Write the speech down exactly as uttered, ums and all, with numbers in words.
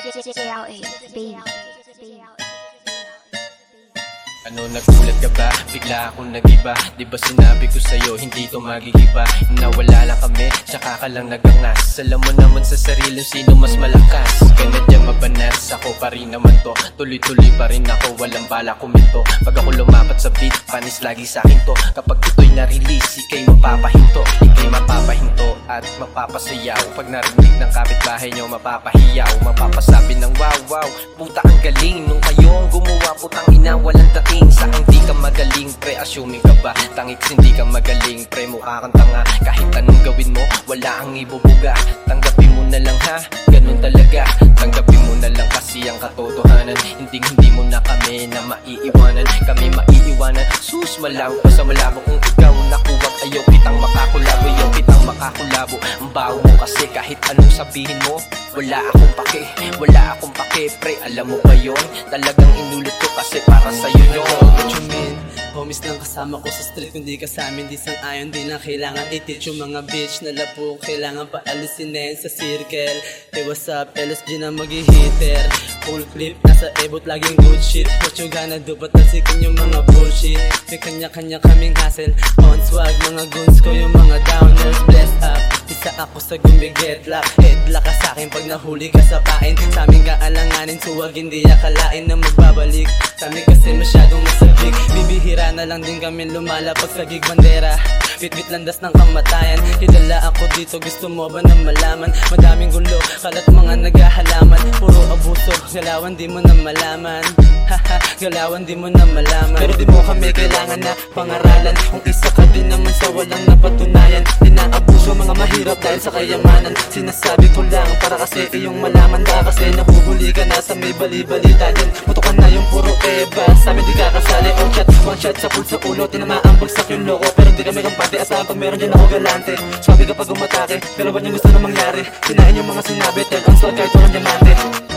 J L A, baby. Ano, nagulat ka ba? Bigla akong nagiba. Di ba sinabi ko sa'yo, hindi to magigiba. Nawala lang kami, tsaka ka lang nagangas. Alam mo naman sa sarili sino mas malakas. Ka na dyan mabanas, ako pa rin naman to. Tuloy-tuloy pa rin ako, walang bala kuminto. Pag ako lumapat sa beat, panis lagi sa'kin to. Kapag ito'y na-release, ikay mapapahinto. Ikay mapapahinto at mapapasayaw. Pag narinig ng kapitbahay nyo, mapapahiyaw. Mapapasabi ng wow, wow, puta ang galing. Nung kayo ang gumawa, putang ina, walang dating. Sa hindi ka magaling, pre, assuming ka ba? Tangiks hindi ka magaling, pre, mukha kang tanga. Kahit anong gawin mo, wala ang ibubuga. Tanggapin mo na lang ha, ganun talaga. Tanggapin mo na lang kasi ang katotohanan. Hindi hindi mo na kami na maiiwanan. Kami maiiwanan, sus malabo pa sa malabo. Kung ikaw nakuwag, ayaw kitang makakulabo. Ayaw kitang makakulabo. Ang baho mo kasi kahit anong sabihin mo, wala akong pake, wala akong pake, pre, alam mo ba yun? Talagang inulit ko kasi para sa'yo yun. What you mean? Homies lang kasama ko sa street. Kung di ka sa'min, di sang ayon. Di na kailangan i-teach yung mga bitch na labo. Kailangan pa alisinin sa circle. Hey, what's up? L S G na mag-hitter. Full clip, nasa ebot, laging good shit. What you gonna do? Ba't talsikin yung mga bullshit? May kanya-kanya kaming hassle. On swag, mga goons ko yung mga downers. Blessed up, isa ako sa gumigetlock. Headlock ka sa'kin pag nahuli ka sa pain. Sa'min ka alanganin, suwag hindi akalain na magbabalik. Sa'min kasi masyadong masabik. Bibihira na lang din kami lumalapag sa gig bandera. Bitbit landas ng kamatayan. Kilala ako dito, gusto mo ba na malaman? Madaming gulo, kalat mga naghahalaman. Puro abuso, galawan di mo na malaman. Haha, galawan di mo na malaman. Pero di mo kami kailangan na pangaralan. Kung isa ka din naman sa walang napatunayan. Inaabuso mga mahirap dahil sa kayamanan. Sinasabi ko lang para kasi iyong malaman. Ba kasi nahuhuli ka na sa may bali-balita dyan. Mutukan na yung puro eba, sa amin di kakasali. One shot, one shot sa pool sa ulo. Tinamaan bagsak yung loko, pero di kami kampante. Asahan pag meron dyan ako galante. Sabi kapag umatake, pero ba't yung gusto na mangyari? Sinain yung mga sinabi, tell on swag kahit walang diamante.